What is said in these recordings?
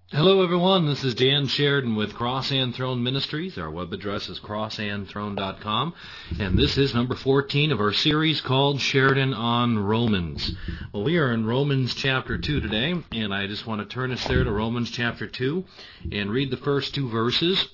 Hello, everyone. This is Dan Sheridan with Cross and Throne Ministries. Our web address is crossandthrone.com, and this is number 14 of our series called Sheridan on Romans. Well, we are in Romans chapter 2 today, and I just want to turn us there to Romans chapter 2 and read the first two verses.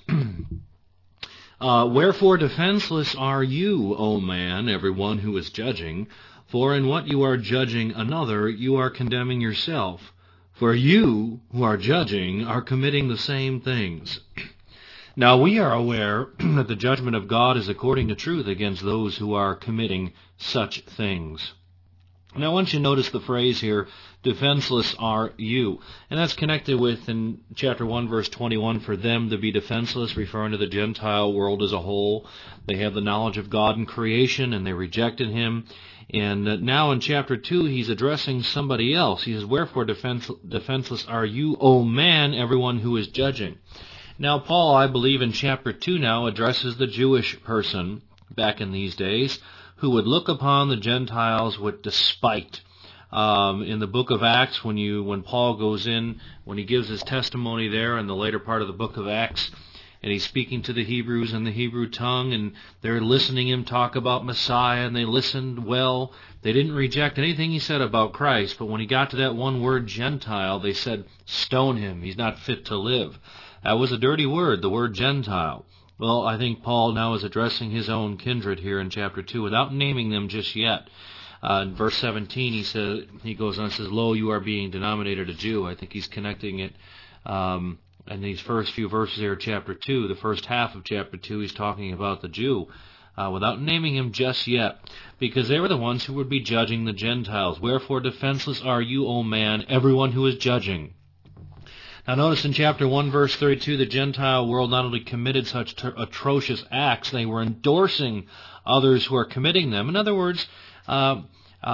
Wherefore defenseless are you, O man, everyone who is judging, for in what you are judging another, you are condemning yourself. For you who are judging are committing the same things. Now we are aware that the judgment of God is according to truth against those who are committing such things. Now I want you to notice the phrase here, defenseless are you. And that's connected with, in chapter 1, verse 21, for them to be defenseless, referring to the Gentile world as a whole. They have the knowledge of God and creation, and they rejected Him. And now in chapter 2, he's addressing somebody else. He says, wherefore defenseless are you, O man, everyone who is judging. Now Paul, I believe, in chapter 2 now addresses the Jewish person back in these days who would look upon the Gentiles with despite. In the book of Acts, when Paul goes in, when he gives his testimony there in the later part of the book of Acts, and he's speaking to the Hebrews in the Hebrew tongue, and they're listening him talk about Messiah, and they listened well. They didn't reject anything he said about Christ, but when he got to that one word, Gentile, they said, stone him, he's not fit to live. That was a dirty word, the word Gentile. Well, I think Paul now is addressing his own kindred here in chapter 2 without naming them just yet. In verse 17, he goes on and says, lo, you are being denominated a Jew. I think he's connecting it in these first few verses here of chapter 2. The first half of chapter 2, he's talking about the Jew without naming him just yet, because they were the ones who would be judging the Gentiles. Wherefore defenseless are you, O man, everyone who is judging. Now notice in chapter 1, verse 32, the Gentile world not only committed such atrocious acts, they were endorsing others who are committing them. In other words, they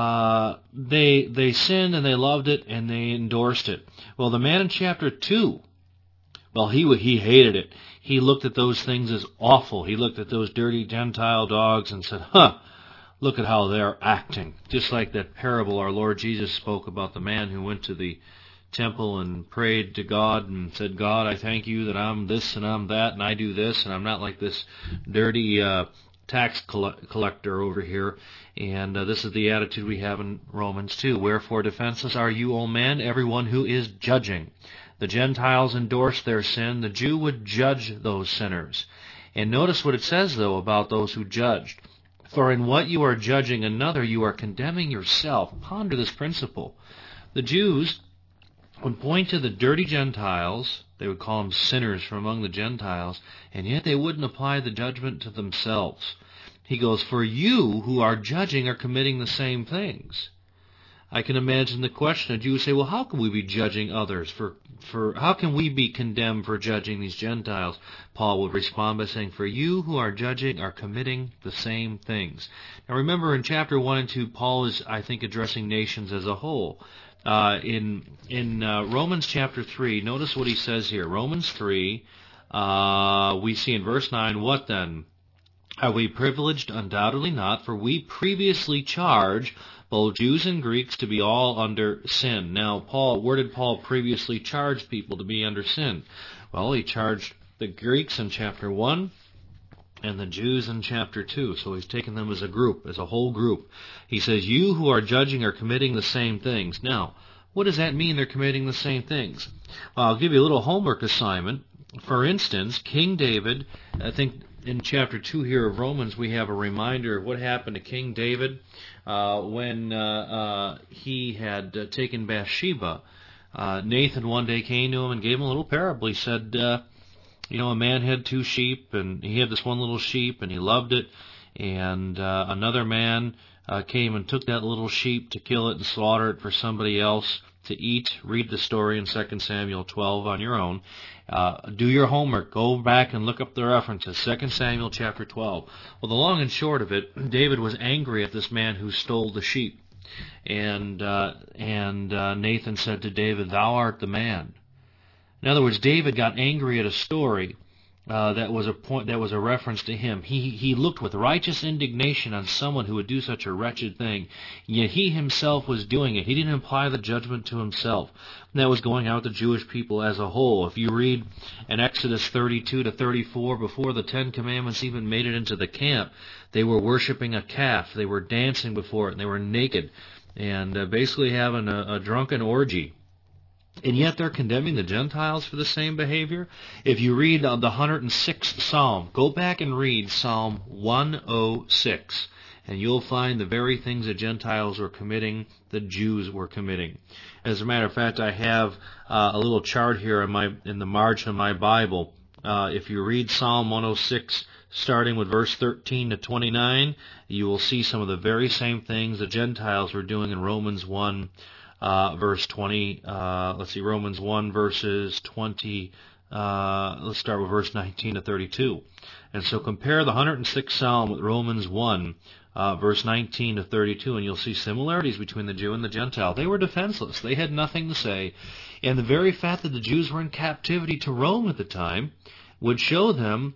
sinned and they loved it and they endorsed it. Well, the man in chapter 2, well, he hated it. He looked at those things as awful. He looked at those dirty Gentile dogs and said, look at how they're acting. Just like that parable our Lord Jesus spoke about the man who went to the temple and prayed to God and said, God, I thank you that I'm this and I'm that and I do this and I'm not like this dirty tax collector over here. And this is the attitude we have in Romans 2. Wherefore defenseless are you, O man, everyone who is judging. The Gentiles endorse their sin. The Jew would judge those sinners. And notice what it says, though, about those who judged. For in what you are judging another, you are condemning yourself. Ponder this principle. The Jews would point to the dirty Gentiles. They would call them sinners from among the Gentiles, and yet they wouldn't apply the judgment to themselves. He goes, for you who are judging are committing the same things. I can imagine the question. A Jew would say, well, how can we be judging others? How can we be condemned for judging these Gentiles? Paul would respond by saying, for you who are judging are committing the same things. Now remember, in chapter 1 and 2, Paul is, I think, addressing nations as a whole. In Romans chapter 3, notice what he says here. Romans 3, we see in verse 9, what then? Are we privileged? Undoubtedly not, for we previously charged both Jews and Greeks to be all under sin. Now, where did Paul previously charge people to be under sin? Well, he charged the Greeks in chapter 1 and the Jews in chapter 2. So he's taken them as a group, as a whole group. He says, you who are judging are committing the same things. Now, what does that mean, they're committing the same things? Well, I'll give you a little homework assignment. For instance, King David, I think in chapter 2 here of Romans, we have a reminder of what happened to King David when he had taken Bathsheba. Nathan one day came to him and gave him a little parable. He said, a man had 2 sheep, and he had this one little sheep, and he loved it. And another man came and took that little sheep to kill it and slaughter it for somebody else to eat. Read the story in 2 Samuel 12 on your own. Do your homework. Go back and look up the references. 2 Samuel chapter 12. Well, the long and short of it, David was angry at this man who stole the sheep. And Nathan said to David, thou art the man. In other words, David got angry at a story that was a point, that was a reference to him. He looked with righteous indignation on someone who would do such a wretched thing. Yet he himself was doing it. He didn't apply the judgment to himself. And that was going out to Jewish people as a whole. If you read in Exodus 32 to 34, before the Ten Commandments even made it into the camp, they were worshiping a calf. They were dancing before it, and they were naked, and basically having a drunken orgy. And yet they're condemning the Gentiles for the same behavior. If you read the 106th Psalm, go back and read Psalm 106, and you'll find the very things the Gentiles were committing, the Jews were committing. As a matter of fact, I have a little chart here in the margin of my Bible. If you read Psalm 106, starting with verse 13 to 29, you will see some of the very same things the Gentiles were doing in Romans 1. Verse 20, Romans 1 verses 20, let's start with verse 19 to 32. And so compare the 106th Psalm with Romans 1, verse 19 to 32, and you'll see similarities between the Jew and the Gentile. They were defenseless. They had nothing to say. And the very fact that the Jews were in captivity to Rome at the time would show them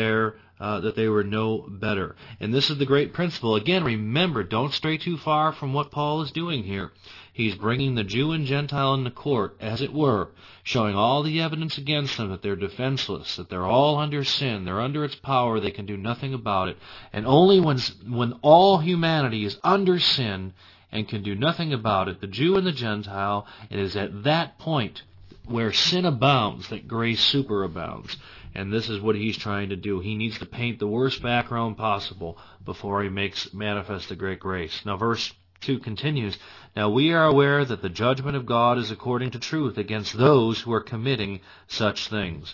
that they were no better. And this is the great principle. Again, remember, don't stray too far from what Paul is doing here. He's bringing the Jew and Gentile into court, as it were, showing all the evidence against them that they're defenseless, that they're all under sin, they're under its power, they can do nothing about it. And only when all humanity is under sin and can do nothing about it, the Jew and the Gentile, it is at that point where sin abounds that grace superabounds. And this is what he's trying to do. He needs to paint the worst background possible before he makes manifest the great grace. Now verse 2 continues, "Now we are aware that the judgment of God is according to truth against those who are committing such things."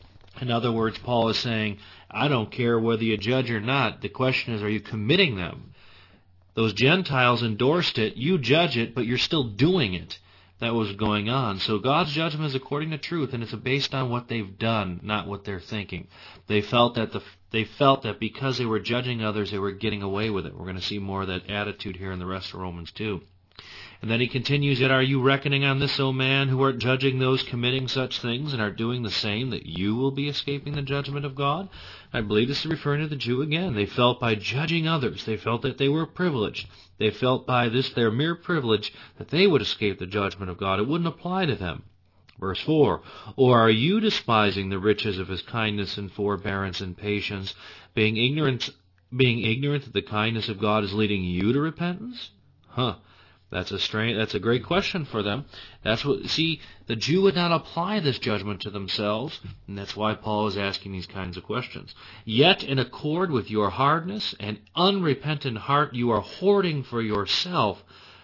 In other words, Paul is saying, I don't care whether you judge or not. The question is, are you committing them? Those Gentiles endorsed it. You judge it, but you're still doing it. That was going on. So God's judgment is according to truth, and it's based on what they've done, not what they're thinking. They felt that because they were judging others, they were getting away with it. We're going to see more of that attitude here in the rest of Romans 2. And then he continues, "Yet are you reckoning on this, O man, who art judging those committing such things, and are doing the same, that you will be escaping the judgment of God?" I believe this is referring to the Jew again. They felt by judging others, they felt that they were privileged. They felt by this, their mere privilege, that they would escape the judgment of God. It wouldn't apply to them. Verse 4, "Or are you despising the riches of his kindness and forbearance and patience, being ignorant that the kindness of God is leading you to repentance?" That's a great question for them. The Jew would not apply this judgment to themselves, and that's why Paul is asking these kinds of questions. "Yet in accord with your hardness and unrepentant heart, you are hoarding for yourself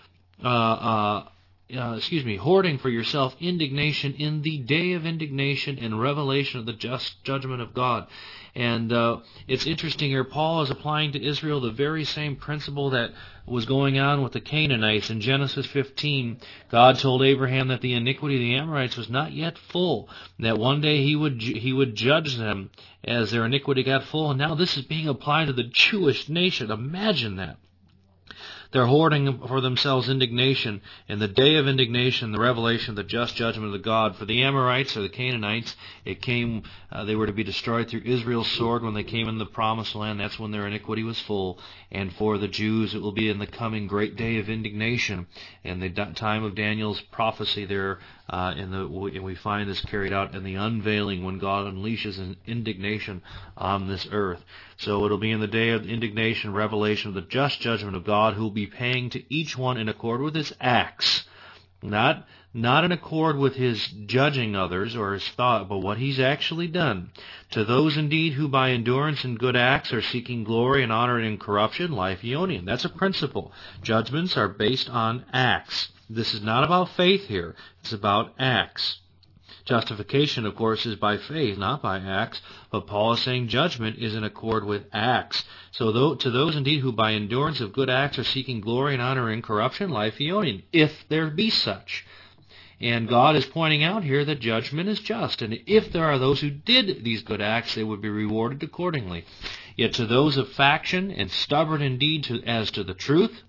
indignation in the day of indignation and revelation of the just judgment of God." And it's interesting here, Paul is applying to Israel the very same principle that was going on with the Canaanites. In Genesis 15, God told Abraham that the iniquity of the Amorites was not yet full, that one day he would judge them as their iniquity got full. And now this is being applied to the Jewish nation. Imagine that. They're hoarding for themselves indignation in the day of indignation, the revelation of the just judgment of the God. For the Amorites or the Canaanites, they were to be destroyed through Israel's sword when they came in the promised land. That's when their iniquity was full. And for the Jews, it will be in the coming great day of indignation. In the time of Daniel's prophecy there, and we find this carried out in the unveiling when God unleashes an indignation on this earth. So it'll be in the day of indignation, revelation of the just judgment of God, who will be paying to each one in accord with his acts, not in accord with his judging others or his thought, but what he's actually done. "To those indeed who by endurance and good acts are seeking glory and honor and incorruption, life Eonian." That's a principle. Judgments are based on acts. This is not about faith here. It's about acts. Justification, of course, is by faith, not by acts. But Paul is saying judgment is in accord with acts. So to those indeed who by endurance of good acts are seeking glory and honor and incorruption, life Eonian, if there be such. And God is pointing out here that judgment is just. And if there are those who did these good acts, they would be rewarded accordingly. Yet to those of faction and stubborn indeed as to the truth,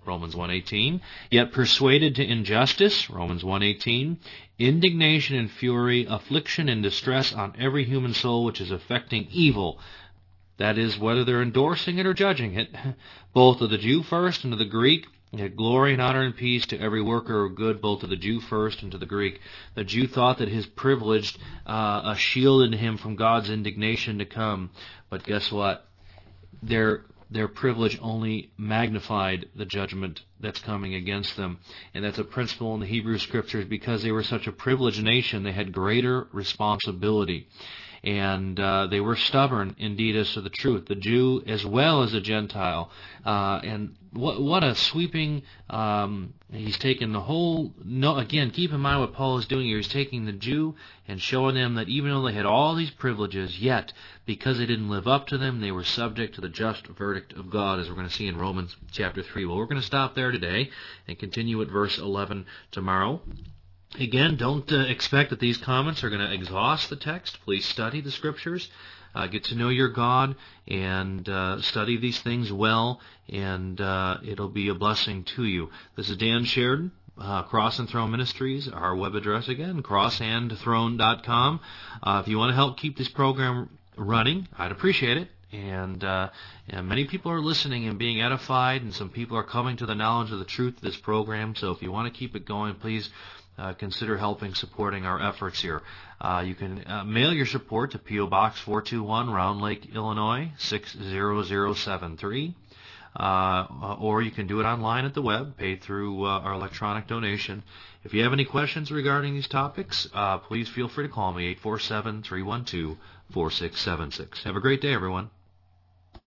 Romans 1:18. Yet persuaded to injustice, Romans 1:18. Indignation and fury, affliction and distress on every human soul which is effecting evil. That is, whether they're endorsing it or judging it, both of the Jew first and to the Greek. Yet glory and honor and peace to every worker of good, both to the Jew first and to the Greek. The Jew thought that his privilege shielded him from God's indignation to come. But guess what? Their privilege only magnified the judgment that's coming against them. And that's a principle in the Hebrew Scriptures. Because they were such a privileged nation, they had greater responsibility. And they were stubborn, indeed, as to the truth, the Jew as well as the Gentile. And what a sweeping, he's taken the whole, again, keep in mind what Paul is doing here. He's taking the Jew and showing them that even though they had all these privileges, yet, because they didn't live up to them, they were subject to the just verdict of God, as we're going to see in Romans chapter 3. Well, we're going to stop there today and continue at verse 11 tomorrow. Again, don't expect that these comments are going to exhaust the text. Please study the Scriptures, get to know your God, and study these things well, and it'll be a blessing to you. This is Dan Sheridan, Cross and Throne Ministries. Our web address again, crossandthrone.com. If you want to help keep this program running, I'd appreciate it. And many people are listening and being edified, and some people are coming to the knowledge of the truth of this program. So if you want to keep it going, please consider helping, supporting our efforts here. You can mail your support to P.O. Box 421, Round Lake, Illinois, 60073. Or you can do it online at the web, paid through our electronic donation. If you have any questions regarding these topics, please feel free to call me, 847-312-4676. Have a great day, everyone.